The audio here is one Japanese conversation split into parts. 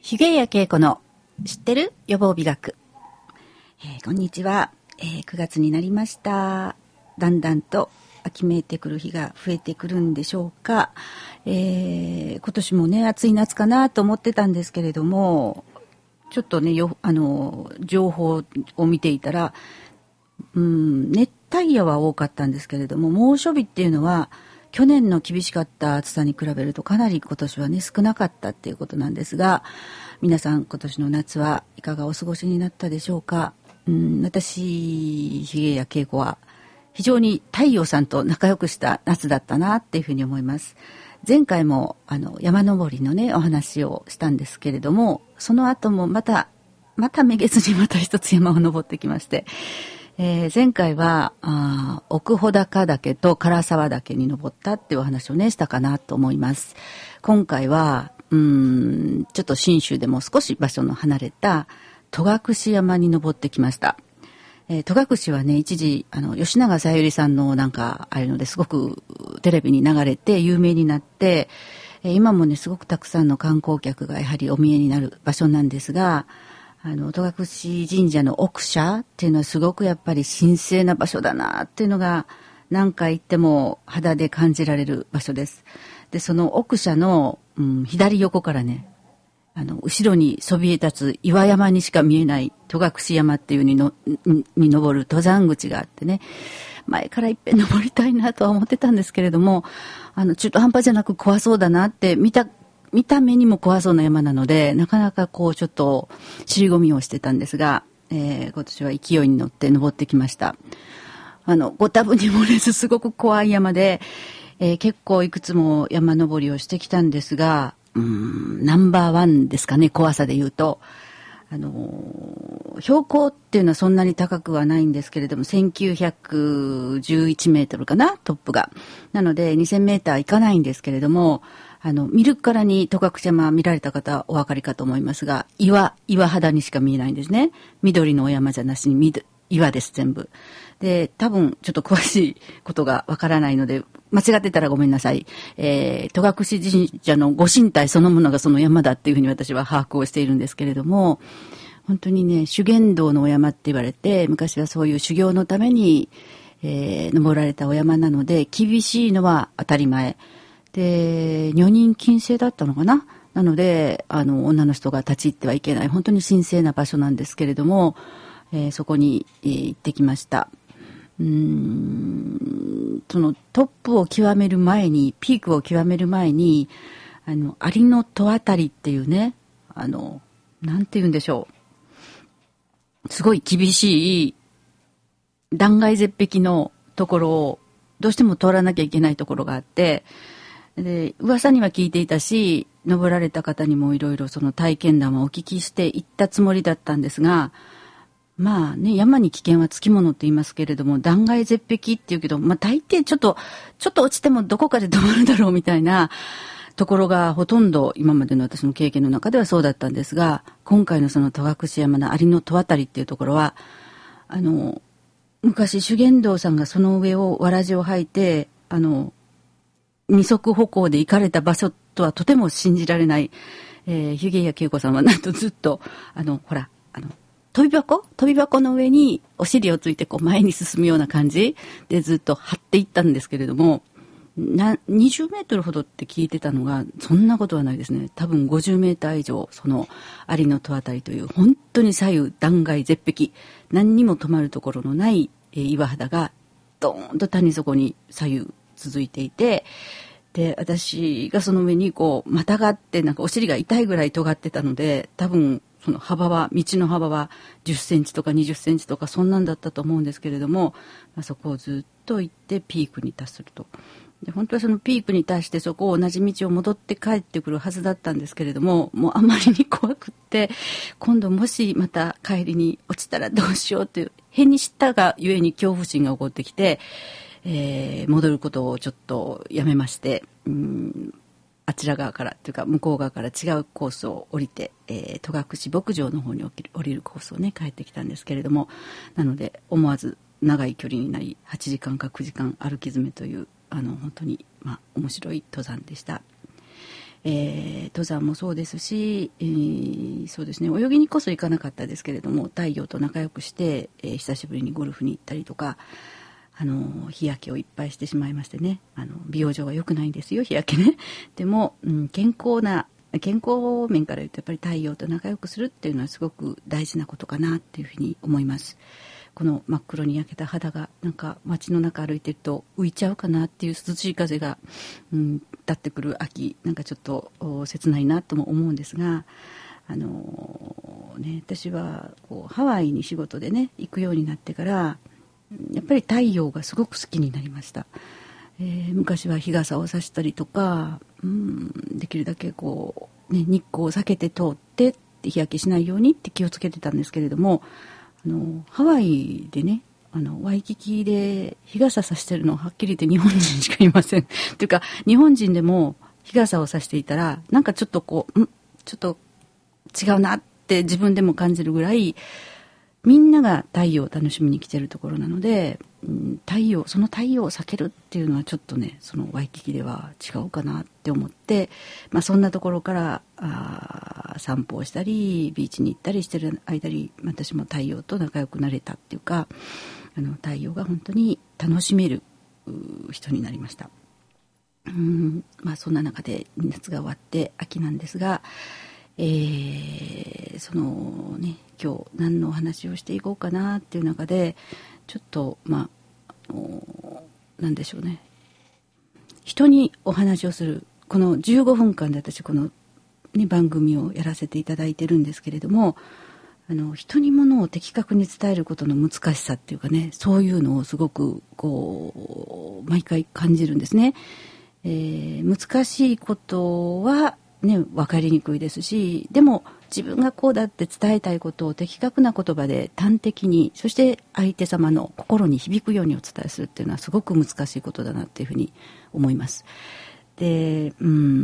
ひげやけいこの知ってる予防美学。こんにちは、9月になりました。だんだんと秋めいてくる日が増えてくるんでしょうか。今年もね暑い夏かなと思ってたんですけれども、ちょっとね情報を見ていたら、熱帯夜は多かったんですけれども、猛暑日っていうのは去年の厳しかった暑さに比べるとかなり今年はね少なかったっていうことなんですが、皆さん今年の夏はいかがお過ごしになったでしょうか。私ひげやけいこは非常に太陽さんと仲良くした夏だったなっていうふうに思います。前回も山登りのねお話をしたんですけれども、その後もまためげずにまた一つ山を登ってきまして、前回は奥穂高岳と唐沢岳に登ったっていうお話をねしたかなと思います。今回はちょっと信州でも少し場所の離れた戸隠山に登ってきました。戸隠はね一時吉永小百合さんのなんかああいうのですごくテレビに流れて有名になって、今もねすごくたくさんの観光客がやはりお見えになる場所なんですが、戸隠神社の奥社っていうのはすごくやっぱり神聖な場所だなっていうのが何回行っても肌で感じられる場所です。でその奥社の、左横からね後ろにそびえ立つ岩山にしか見えない戸隠山っていうに登る登山口があってね、前からいっぺん登りたいなとは思ってたんですけれども、中途半端じゃなく怖そうだなって見た目にも怖そうな山なので、なかなかこうちょっと尻込みをしてたんですが、今年は勢いに乗って登ってきました。ご多分に漏れずすごく怖い山で、結構いくつも山登りをしてきたんですが、ナンバーワンですかね、怖さで言うと。標高っていうのはそんなに高くはないんですけれども、1911メートルかな、トップが。なので2000メーターいかないんですけれども、見るからに戸隠山見られた方お分かりかと思いますが、岩肌にしか見えないんですね。緑のお山じゃなしに岩です、全部。で、多分ちょっと詳しいことがわからないので、間違ってたらごめんなさい。戸隠神社のご神体そのものがその山だっていうふうに私は把握をしているんですけれども、本当にね、修験道のお山って言われて、昔はそういう修行のために、登られたお山なので、厳しいのは当たり前。で、女人禁制だったのかな。なので、女の人が立ち入ってはいけない、本当に神聖な場所なんですけれども、そこに、行ってきました。そのトップを極める前に、ピークを極める前に、有野戸あたりっていうね、なんて言うんでしょう。すごい厳しい断崖絶壁のところをどうしても通らなきゃいけないところがあって、で、噂には聞いていたし、登られた方にもいろいろその体験談をお聞きして行ったつもりだったんですが、まあね、山に危険はつきものって言いますけれども、断崖絶壁って言うけど、まあ大抵ちょっと落ちてもどこかで止まるだろうみたいなところがほとんど今までの私の経験の中ではそうだったんですが、今回のその戸隠山の有野戸あたりっていうところは、昔修験道さんがその上をわらじを履いて、二足歩行で行かれた場所とはとても信じられない、ひげやけいこさんはなんとずっと、ほら、飛び箱の上にお尻をついてこう前に進むような感じでずっと張っていったんですけれども、20メートルほどって聞いてたのが、そんなことはないですね。多分50メーター以上、その有野戸あたりという本当に左右断崖絶壁、何にも止まるところのない岩肌がドーンと谷底に左右続いていて、で、私がその上にこうまたがってなんかお尻が痛いぐらい尖ってたので、多分その道の幅は10センチとか20センチとかそんなんだったと思うんですけれども、そこをずっと行ってピークに達すると。で、本当はそのピークに達してそこを同じ道を戻って帰ってくるはずだったんですけれども、もうあまりに怖くって、今度もしまた帰りに落ちたらどうしようという、変に知ったがゆえに恐怖心が起こってきて、戻ることをちょっとやめまして、あちら側からというか向こう側から違うコースを降りて、戸隠牧場の方に降りるコースをね帰ってきたんですけれども、なので思わず長い距離になり8時間か9時間歩き詰めという本当に面白い登山でした。 登山もそうですし、そうですね、泳ぎにこそ行かなかったですけれども、太陽と仲良くして、久しぶりにゴルフに行ったりとか、日焼けをいっぱいしてしまいましてね、美容上は良くないんですよ、日焼けね。でも、健康面から言うとやっぱり太陽と仲良くするっていうのはすごく大事なことかなっていうふうに思います。この真っ黒に焼けた肌がなんか街の中歩いてると浮いちゃうかなっていう涼しい風が、立ってくる秋、なんかちょっと切ないなとも思うんですが、私はこうハワイに仕事でね行くようになってからやっぱり太陽がすごく好きになりました。昔は日傘を差したりとか、できるだけこう、日光を避けて通って日焼けしないようにって気をつけてたんですけれども、ハワイでね、ワイキキで日傘差してるのはっきり言って日本人しかいません。というか、日本人でも日傘を差していたら、なんかちょっとこう、ちょっと違うなって自分でも感じるぐらい、みんなが太陽を楽しみに来てるところなので、その太陽を避けるっていうのはちょっとね、そのワイキキでは違うかなって思って、そんなところから散歩をしたりビーチに行ったりしてる間に私も太陽と仲良くなれたっていうか、太陽が本当に楽しめる人になりました。そんな中で夏が終わって秋なんですが、そのね、今日何のお話をしていこうかなっていう中でちょっとなんでしょうね、人にお話をするこの15分間で私この、番組をやらせていただいてるんですけれども、人にものを的確に伝えることの難しさっていうかね、そういうのをすごくこう毎回感じるんですね。難しいことはね、分かりにくいですし、でも自分がこうだって伝えたいことを的確な言葉で端的に、そして相手様の心に響くようにお伝えするっていうのはすごく難しいことだなっていうふうに思います。で、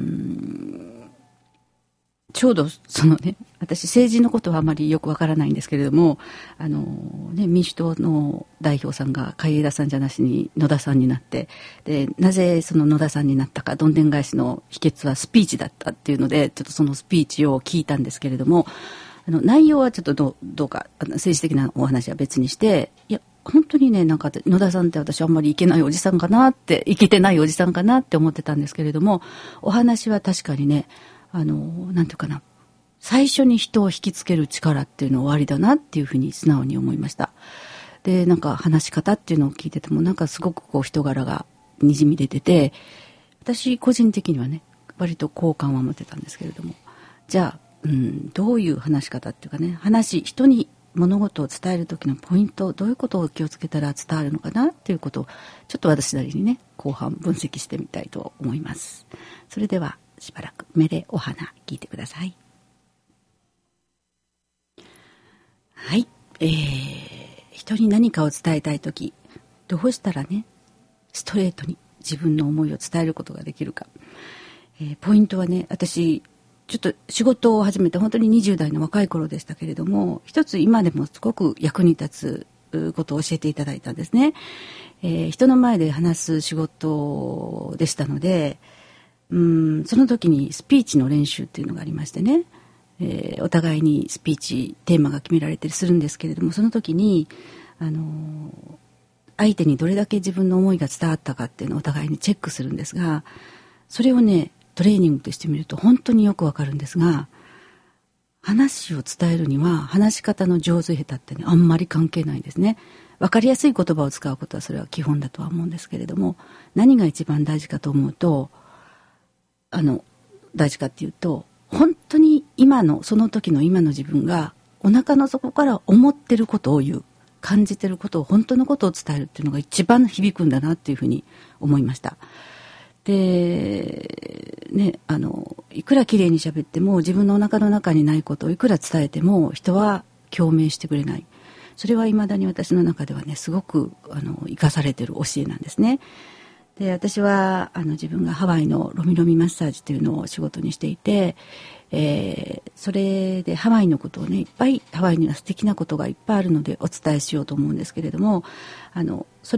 ちょうどそのね、私政治のことはあまりよくわからないんですけれども、民主党の代表さんが海江田さんじゃなしに野田さんになって、でなぜその野田さんになったか、どんでん返しの秘訣はスピーチだったっていうので、ちょっとそのスピーチを聞いたんですけれども、内容はちょっとどうか政治的なお話は別にして、いや本当にね、なんか野田さんって私あんまりいけないおじさんかなって、いけてないおじさんかなって思ってたんですけれども、お話は確かにね、なんていうかな、最初に人を引きつける力っていうのは終わりだなっていうふうに素直に思いました。で、なんか話し方っていうのを聞いてても、なんかすごくこう人柄がにじみ出てて、私個人的にはね、割と好感は持ってたんですけれども、じゃあ、どういう話し方っていうかね、人に物事を伝える時のポイント、どういうことを気をつけたら伝わるのかなっていうことをちょっと私なりにね、後半分析してみたいと思います。それではしばらく目でお花聞いてください。はい、人に何かを伝えたいとき、どうしたらね、ストレートに自分の思いを伝えることができるか。ポイントはね、私ちょっと仕事を始めて本当に20代の若い頃でしたけれども、一つ今でもすごく役に立つことを教えていただいたんですね。人の前で話す仕事でしたので、その時にスピーチの練習っていうのがありましてね、お互いにスピーチテーマが決められたりするんですけれども、その時に相手にどれだけ自分の思いが伝わったかっていうのをお互いにチェックするんですが、それをねトレーニングとしてみると本当によくわかるんですが、話を伝えるには話し方の上手下手ってね、あんまり関係ないんですね。わかりやすい言葉を使うことはそれは基本だとは思うんですけれども、何が一番大事かと思うと、大事かっていうと、本当にその時の今の自分がお腹の底から思ってることを言う、感じてることを、本当のことを伝えるっていうのが一番響くんだなっていうふうに思いました。でね、いくら綺麗に喋っても自分のお腹の中にないことをいくら伝えても人は共鳴してくれない。それは未だに私の中ではね、すごく生かされている教えなんですね。で、私は自分がハワイのロミロミマッサージというのを仕事にしていて、それでハワイのことをね、いっぱい、ハワイには素敵なことがいっぱいあるのでお伝えしようと思うんですけれども、それも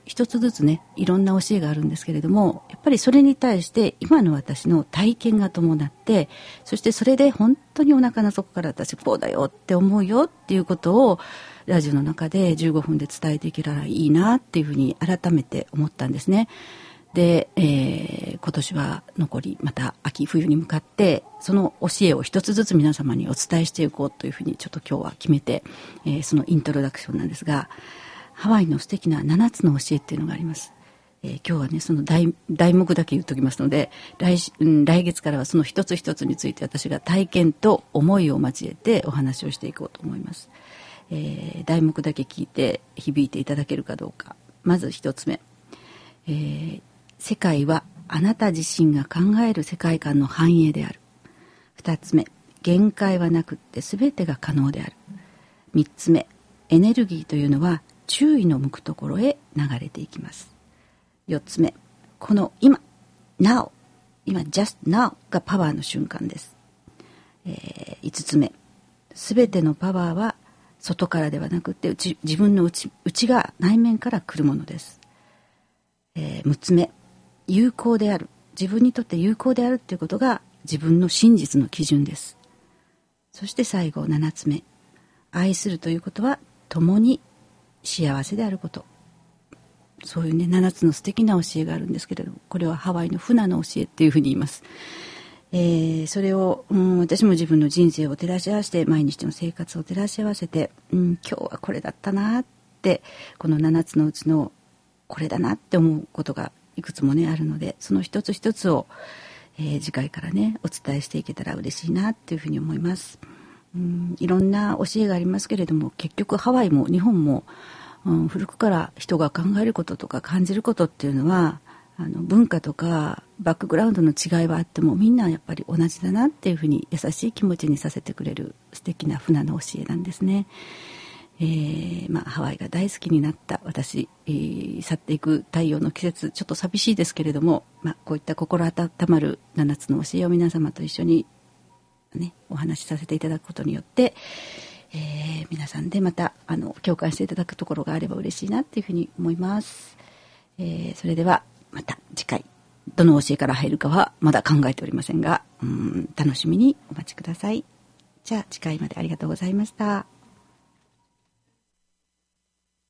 一つずつね、いろんな教えがあるんですけれども、やっぱりそれに対して今の私の体験が伴って、そしてそれで本当にお腹の底から私こうだよって思うよっていうことをラジオの中で15分で伝えていけたらいいなっていうふうに改めて思ったんですね。で、今年は残りまた秋冬に向かってその教えを一つずつ皆様にお伝えしていこうというふうにちょっと今日は決めて、そのイントロダクションなんですが、ハワイの素敵な7つの教えっていうのがあります。今日はねその題目だけ言っときますので、来月からはその一つ一つについて私が体験と思いを交えてお話をしていこうと思います。題目だけ聞いて響いていただけるかどうか。まず一つ目、世界はあなた自身が考える世界観の反映である。二つ目、限界はなくって全てが可能である。三つ目、エネルギーというのは注意の向くところへ流れていきます。四つ目、この今 Now 今 Just Now がパワーの瞬間です。五つ目、全てのパワーは外からではなくって自分の内側内面から来るものです。六つ目、有効である、自分にとって有効であるということが自分の真実の基準です。そして最後7つ目、愛するということは共に幸せであること。そういうね7つの素敵な教えがあるんですけれども、これはハワイのフナの教えっていうふうに言います。それを、私も自分の人生を照らし合わせて、毎日の生活を照らし合わせて、今日はこれだったなってこの7つのうちのこれだなって思うことがいくつもねあるので、その一つ一つを、次回からねお伝えしていけたら嬉しいなっていうふうに思います。いろんな教えがありますけれども、結局ハワイも日本も、古くから人が考えることとか感じることっていうのは文化とかバックグラウンドの違いはあってもみんなやっぱり同じだなっていうふうに優しい気持ちにさせてくれる素敵な船の教えなんですね。ハワイが大好きになった私、去っていく太陽の季節、ちょっと寂しいですけれども、こういった心温まる7つの教えを皆様と一緒に、ね、お話しさせていただくことによって、皆さんでまた共感していただくところがあれば嬉しいなっていうふうに思います。それではまた次回どの教えから入るかはまだ考えておりませんが、楽しみにお待ちください。じゃあ次回までありがとうございました。